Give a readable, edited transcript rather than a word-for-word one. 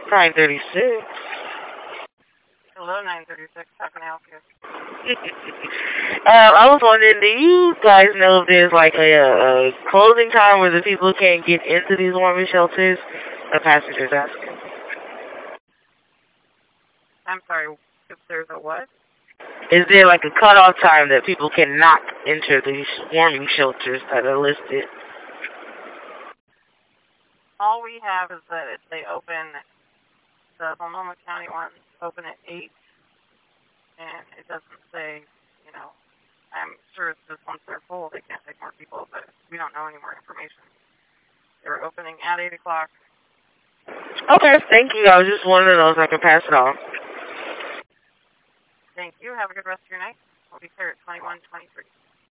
936. Hello, 936. How can I help you? I was wondering, do you guys know if there's like a closing time where the people can't get into these warming shelters? The passenger's asking. I'm sorry, if there's a what? Is there like a cutoff time that people cannot enter these warming shelters that are listed? All we have is that they open, the Multnomah County ones open at 8, and it doesn't say, I'm sure it's just once they're full, they can't take more people, but we don't know any more information. They're opening at 8 o'clock. Okay, thank you. I was just wondering if I could pass it on. Thank you. Have a good rest of your night. We'll be here at 21:23.